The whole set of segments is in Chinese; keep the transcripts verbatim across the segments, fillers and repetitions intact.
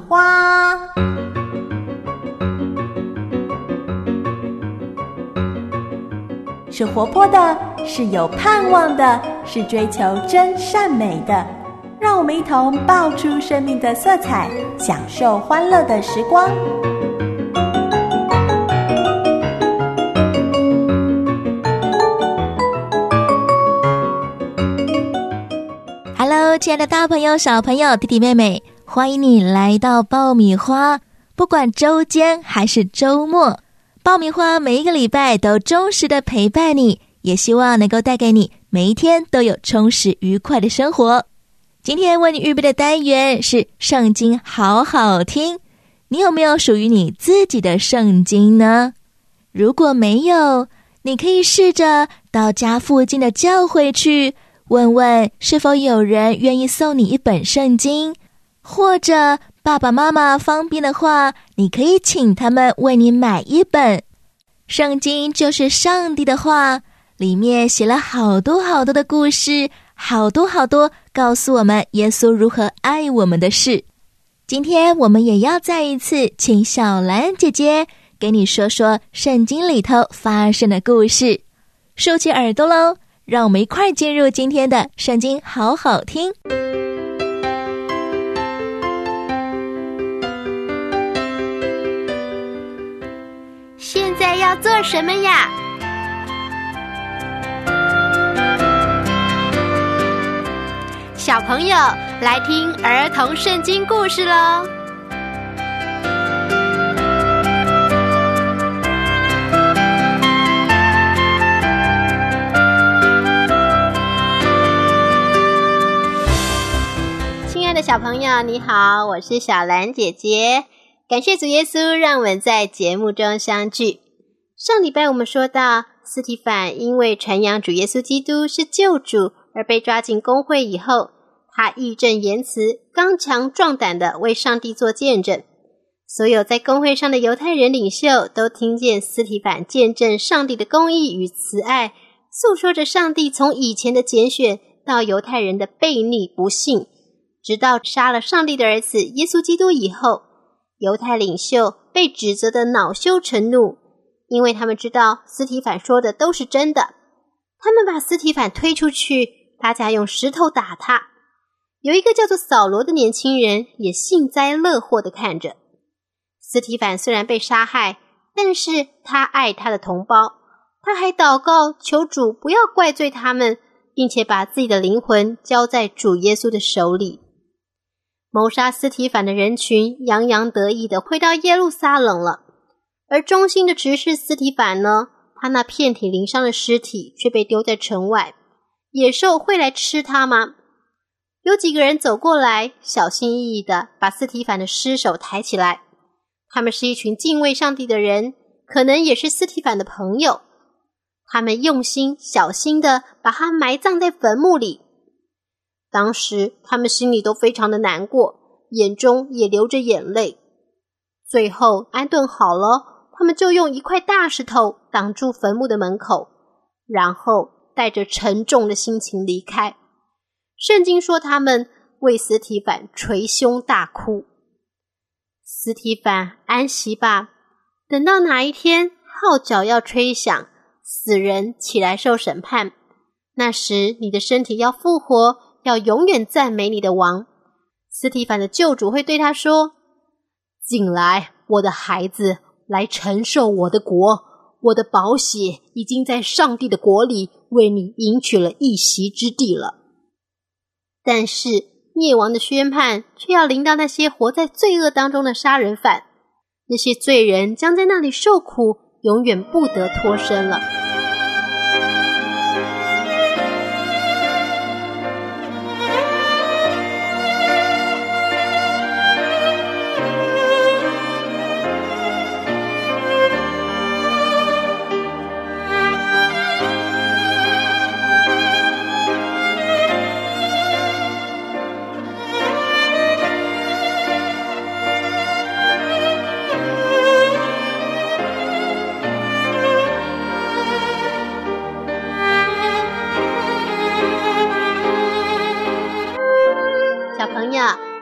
花。是活泼的，是有盼望的，是追求真善美的。让我们一同爆出生命的色彩，享受欢乐的时光。 Hello， 亲爱的大朋友、小朋友、弟弟妹妹，欢迎你来到爆米花。不管周间还是周末，爆米花每一个礼拜都忠实的陪伴你，也希望能够带给你每一天都有充实愉快的生活。今天为你预备的单元是圣经好好听，你有没有属于你自己的圣经呢？如果没有，你可以试着到家附近的教会去问问是否有人愿意送你一本圣经，或者爸爸妈妈方便的话，你可以请他们为你买一本。圣经就是上帝的话，里面写了好多好多的故事，好多好多告诉我们耶稣如何爱我们的事。今天我们也要再一次请小兰姐姐给你说说圣经里头发生的故事。竖起耳朵咯，让我们一块进入今天的圣经好好听。 现在要做什么呀？小朋友，来听儿童圣经故事咯。亲爱的小朋友，你好，我是小兰姐姐。感谢主耶稣，让我们在节目中相聚。上礼拜我们说到，司提反因为传扬主耶稣基督是救主而被抓进公会以后，他义正言辞、刚强壮胆地为上帝做见证。所有在公会上的犹太人领袖都听见司提反见证上帝的公义与慈爱，诉说着上帝从以前的拣选到犹太人的悖逆不信，直到杀了上帝的儿子耶稣基督以后，犹太领袖被指责的恼羞成怒，因为他们知道司提反说的都是真的。他们把司提反推出去，大家用石头打他。有一个叫做扫罗的年轻人也幸灾乐祸地看着。司提反虽然被杀害，但是他爱他的同胞，他还祷告求主不要怪罪他们，并且把自己的灵魂交在主耶稣的手里。谋杀司提反的人群洋洋得意地回到耶路撒冷了，而忠心的执事司提反呢，他那遍体鳞伤的尸体却被丢在城外。野兽会来吃他吗？有几个人走过来，小心翼翼地把司提反的尸首抬起来。他们是一群敬畏上帝的人，可能也是司提反的朋友。他们用心小心地把他埋葬在坟墓里。当时他们心里都非常的难过，眼中也流着眼泪。最后安顿好了，他们就用一块大石头挡住坟墓的门口，然后带着沉重的心情离开。圣经说他们为司提反捶胸大哭。司提反安息吧，等到哪一天号角要吹响，死人起来受审判，那时你的身体要复活，要永远赞美你的王。司提反的救主会对他说，进来，我的孩子，来承受我的国，我的宝血已经在上帝的国里为你赢取了一席之地了。但是灭亡的宣判却要临到那些活在罪恶当中的杀人犯，那些罪人将在那里受苦，永远不得脱身了。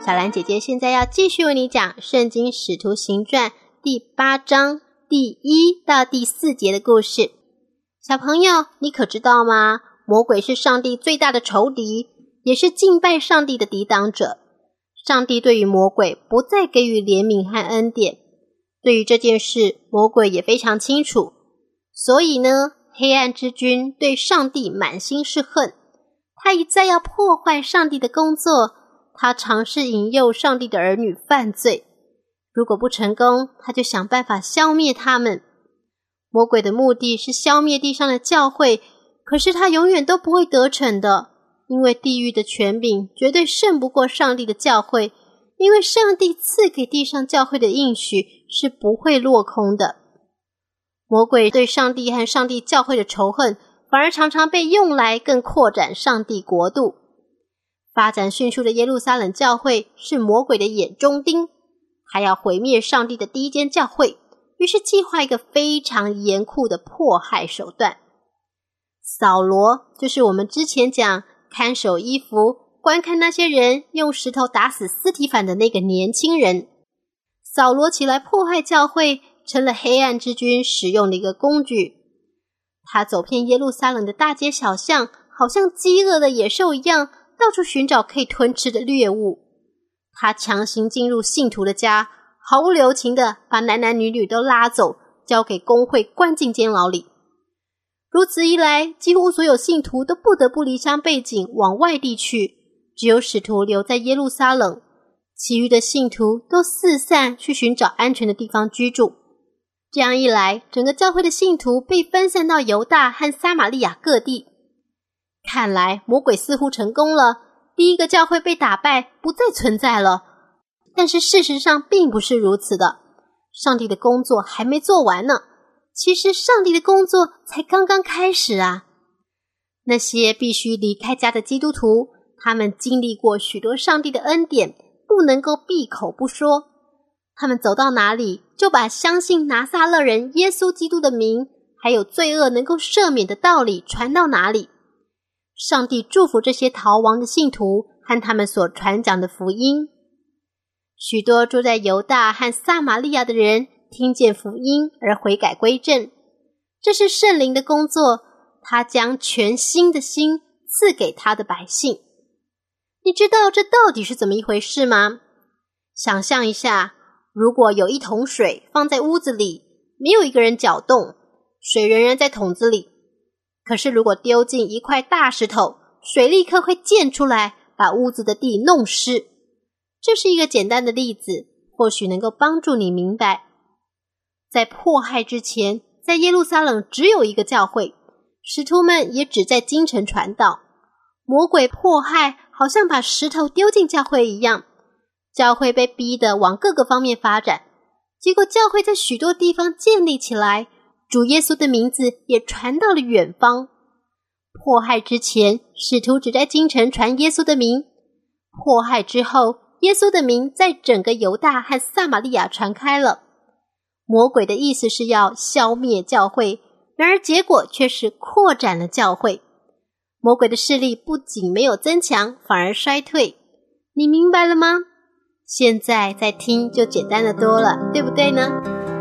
小兰姐姐现在要继续为你讲《圣经使徒行传》第八章第一到第四节的故事。小朋友，你可知道吗？魔鬼是上帝最大的仇敌，也是敬拜上帝的抵挡者。上帝对于魔鬼不再给予怜悯和恩典，对于这件事，魔鬼也非常清楚。所以呢，黑暗之君对上帝满心是恨，他一再要破坏上帝的工作，他尝试引诱上帝的儿女犯罪。如果不成功，他就想办法消灭他们。魔鬼的目的是消灭地上的教会，可是他永远都不会得逞的，因为地狱的权柄绝对胜不过上帝的教会，因为上帝赐给地上教会的应许是不会落空的。魔鬼对上帝和上帝教会的仇恨，反而常常被用来更扩展上帝国度。发展迅速的耶路撒冷教会是魔鬼的眼中钉，他要毁灭上帝的第一间教会，于是计划一个非常严酷的迫害手段。扫罗就是我们之前讲看守衣服，观看那些人用石头打死司提反的那个年轻人。扫罗起来迫害教会，成了黑暗之君使用的一个工具。他走遍耶路撒冷的大街小巷，好像饥饿的野兽一样，到处寻找可以吞吃的猎物。他强行进入信徒的家，毫不留情的把男男女女都拉走，交给公会关进监牢里。如此一来，几乎所有信徒都不得不离乡背井往外地去，只有使徒留在耶路撒冷，其余的信徒都四散去寻找安全的地方居住。这样一来，整个教会的信徒被分散到犹大和撒玛利亚各地。看来魔鬼似乎成功了，第一个教会被打败，不再存在了。但是事实上并不是如此的，上帝的工作还没做完呢。其实上帝的工作才刚刚开始啊！那些必须离开家的基督徒，他们经历过许多上帝的恩典，不能够闭口不说。他们走到哪里，就把相信拿撒勒人耶稣基督的名，还有罪恶能够赦免的道理传到哪里。上帝祝福这些逃亡的信徒和他们所传讲的福音。许多住在犹大和撒玛利亚的人听见福音而悔改归正，这是圣灵的工作，他将全新的心赐给他的百姓。你知道这到底是怎么一回事吗？想象一下，如果有一桶水放在屋子里，没有一个人搅动，水仍然在桶子里。可是如果丢进一块大石头，水立刻会溅出来，把屋子的地弄湿。这是一个简单的例子，或许能够帮助你明白。在迫害之前，在耶路撒冷只有一个教会，使徒们也只在京城传道。魔鬼迫害好像把石头丢进教会一样，教会被逼得往各个方面发展，结果教会在许多地方建立起来，主耶稣的名字也传到了远方。迫害之前，使徒只在京城传耶稣的名；迫害之后，耶稣的名在整个犹大和撒玛利亚传开了。魔鬼的意思是要消灭教会，然而结果却是扩展了教会。魔鬼的势力不仅没有增强，反而衰退。你明白了吗？现在再听就简单的多了，对不对呢？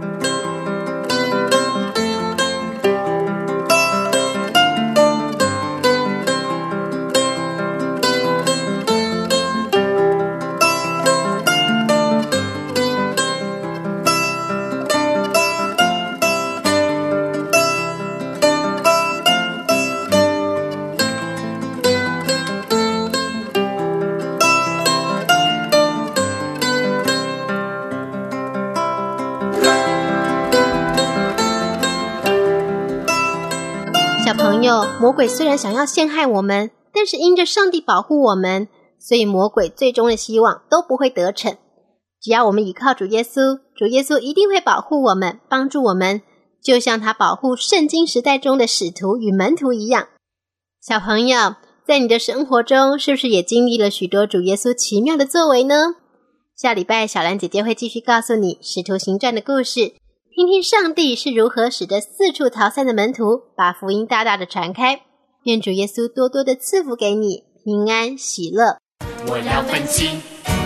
小朋友，魔鬼虽然想要陷害我们，但是因着上帝保护我们，所以魔鬼最终的希望都不会得逞。只要我们倚靠主耶稣，主耶稣一定会保护我们，帮助我们，就像他保护圣经时代中的使徒与门徒一样。小朋友，在你的生活中，是不是也经历了许多主耶稣奇妙的作为呢？下礼拜小兰姐姐会继续告诉你使徒行传的故事，听听上帝是如何使得四处逃散的门徒把福音大大的传开。愿主耶稣多多的赐福给你，平安喜乐。 我要奋起，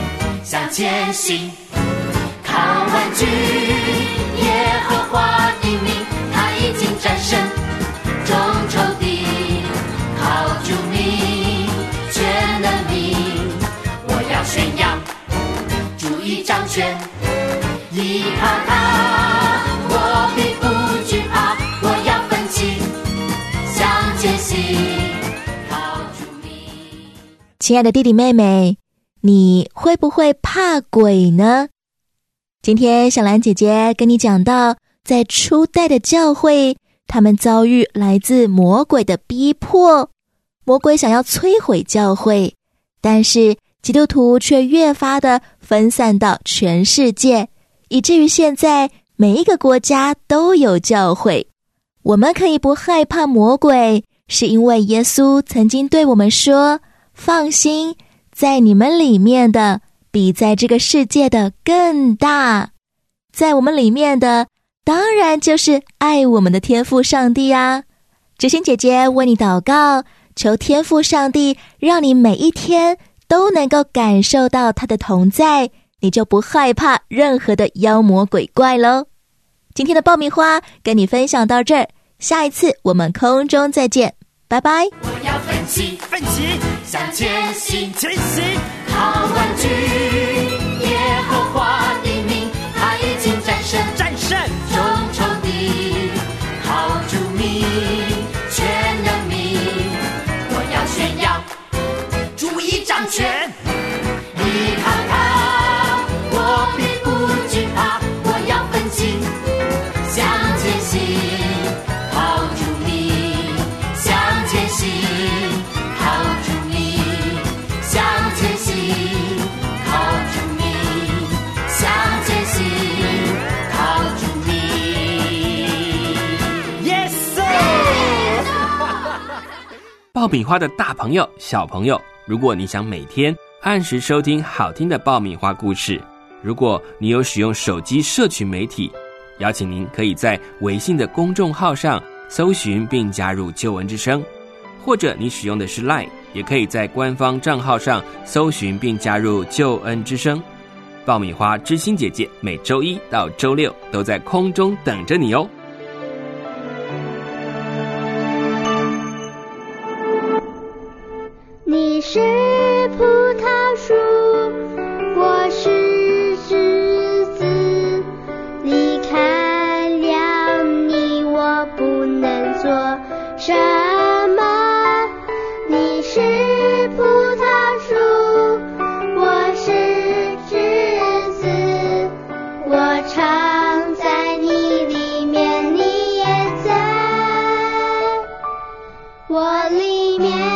向前行。靠万军耶和华的名，他已经战胜众仇敌。靠主名全能名，我要宣扬主已掌权。依靠他，我必不惧怕，我要奋起向前行。靠主名。 亲爱的弟弟妹妹，你会不会怕鬼呢？今天小兰姐姐跟你讲到，在初代的教会，他们遭遇来自魔鬼的逼迫，魔鬼想要摧毁教会，但是基督徒却越发的分散到全世界，以至于现在每一个国家都有教会。我们可以不害怕魔鬼，是因为耶稣曾经对我们说，放心，在你们里面的比在这个世界的更大。在我们里面的当然就是爱我们的天父上帝啊。知心姐姐为你祷告，求天父上帝让你每一天都能够感受到他的同在，你就不害怕任何的妖魔鬼怪咯。今天的爆米花跟你分享到这儿，下一次我们空中再见，拜拜。 我要奋起奋起向前行， 前行。 靠万军耶和华的名，他已经战胜战胜众仇敌。靠主名全能名，我要宣扬主已掌权。依靠他，我必不惧怕，我要奋起向前行。靠主名向前行，靠主名向前行，靠主名向前行，靠主名。 Yes sir 爆米花的大朋友小朋友，如果你想每天按时收听好听的爆米花故事，如果你有使用手机社群媒体，邀请您可以在微信的公众号上搜寻并加入救恩之声，或者你使用的是 LINE， 也可以在官方账号上搜寻并加入救恩之声。爆米花知心姐姐每周一到周六都在空中等着你哦。 你是葡萄树，我是枝子，离开了你，我不能做什么。你是葡萄树，我是枝子，我常在你里面，你也在我里面。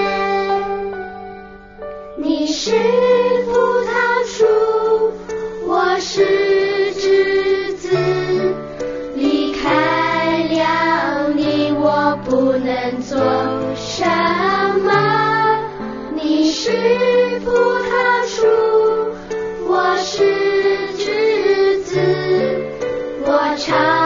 你是葡萄树，我是枝子，离开了你，我不能做什么。你是葡萄树，我是枝子，我常